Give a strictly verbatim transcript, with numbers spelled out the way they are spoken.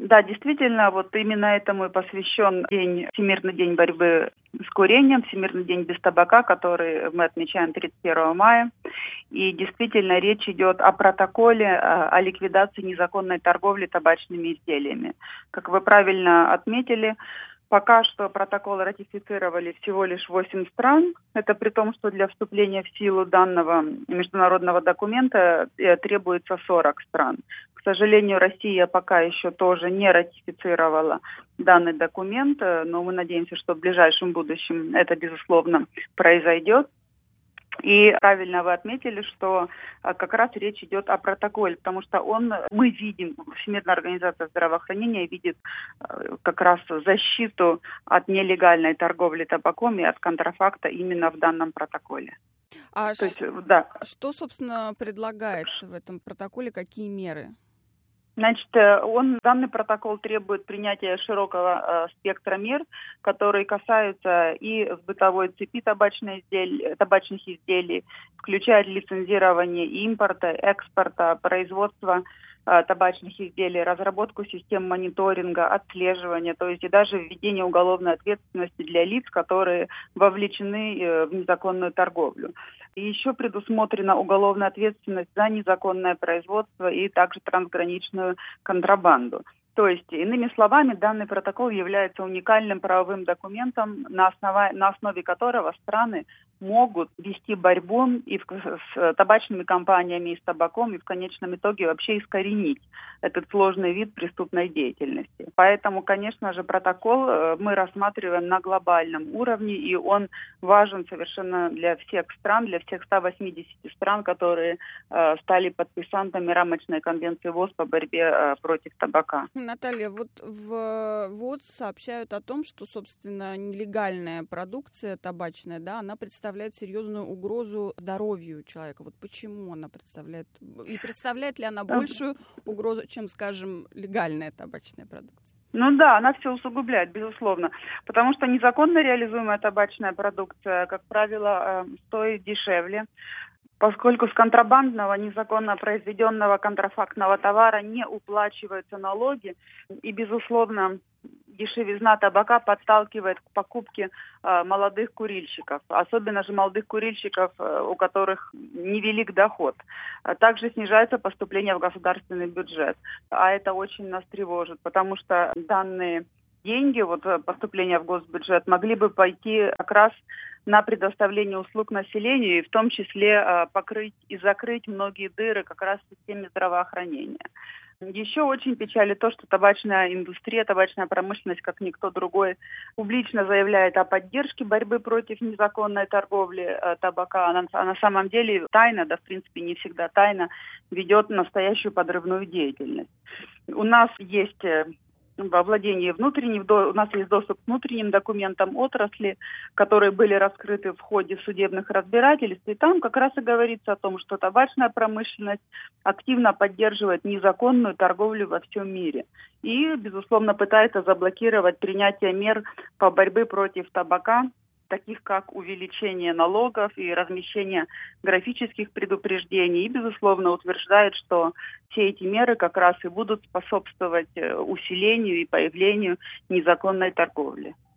Да, действительно, вот именно этому и посвящен день, Всемирный день борьбы с курением, Всемирный день без табака, который мы отмечаем тридцать первого мая. И действительно речь идет о протоколе о ликвидации незаконной торговли табачными изделиями. Как вы правильно отметили, пока что протокол ратифицировали всего лишь восемь стран. Это при том, что для вступления в силу данного международного документа требуется сорок стран. К сожалению, Россия пока еще тоже не ратифицировала данный документ, но мы надеемся, что в ближайшем будущем это, безусловно, произойдет. И правильно вы отметили, что как раз речь идет о протоколе, потому что он, мы видим, Всемирная организация здравоохранения видит как раз защиту от нелегальной торговли табаком и от контрафакта именно в данном протоколе. А То есть, ш... да. Что, собственно, предлагается в этом протоколе, какие меры? Значит, он, данный протокол требует принятия широкого э, спектра мер, которые касаются и в бытовой цепи табачных изделий, табачных изделий, включая лицензирование импорта, экспорта, производства э, табачных изделий, разработку систем мониторинга, отслеживания, то есть и даже введение уголовной ответственности для лиц, которые вовлечены э, в незаконную торговлю. И еще предусмотрена уголовная ответственность за незаконное производство и также трансграничную контрабанду. То есть, иными словами, данный протокол является уникальным правовым документом, на основе, на основе которого страны могут вести борьбу и в, с табачными компаниями, и с табаком, и в конечном итоге вообще искоренить этот сложный вид преступной деятельности. Поэтому, конечно же, протокол мы рассматриваем на глобальном уровне, и он важен совершенно для всех стран, для всех ста восьмидесяти стран, которые э, стали подписантами рамочной конвенции ВОЗ по борьбе э, против табака. Наталья, вот в ВОЗ сообщают о том, что, собственно, нелегальная продукция табачная, да, она представляет серьезную угрозу здоровью человека. Вот почему она представляет, и представляет ли она большую угрозу, чем, скажем, легальная табачная продукция? Ну да, она все усугубляет, безусловно, потому что незаконно реализуемая табачная продукция, как правило, стоит дешевле, поскольку с контрабандного, незаконно произведенного контрафактного товара не уплачиваются налоги, и, безусловно, дешевизна табака подталкивает к покупке э, молодых курильщиков, особенно же молодых курильщиков, э, у которых невелик доход. А также снижается поступление в государственный бюджет, а это очень нас тревожит, потому что данные деньги, вот поступления в госбюджет, могли бы пойти как раз на предоставление услуг населению и в том числе э, покрыть и закрыть многие дыры как раз в системе здравоохранения. Еще очень печалит то, что табачная индустрия, табачная промышленность, как никто другой, публично заявляет о поддержке борьбы против незаконной торговли э, табака. Она, а на самом деле тайно, да в принципе не всегда тайно, ведет настоящую подрывную деятельность. У нас есть... Э, во владении внутренним, у нас есть доступ к внутренним документам отрасли, которые были раскрыты в ходе судебных разбирательств. И там как раз и говорится о том, что табачная промышленность активно поддерживает незаконную торговлю во всем мире. И, безусловно, пытается заблокировать принятие мер по борьбе против табака, таких как увеличение налогов и размещение графических предупреждений. И, безусловно, утверждает, что все эти меры как раз и будут способствовать усилению и появлению незаконной торговли.